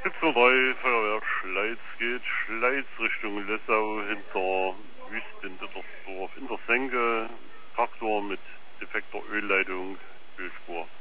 17.03 Feuerwehr Schleiz geht Schleiz Richtung Lessau hinter Wüst in Dittersdorf in der Senke. Traktor mit defekter Ölleitung, Ölspur.